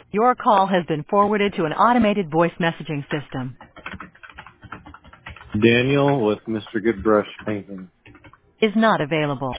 Your call has been forwarded to an automated voice messaging system. Daniel with Mr. Goodbrush Painting. Is not available.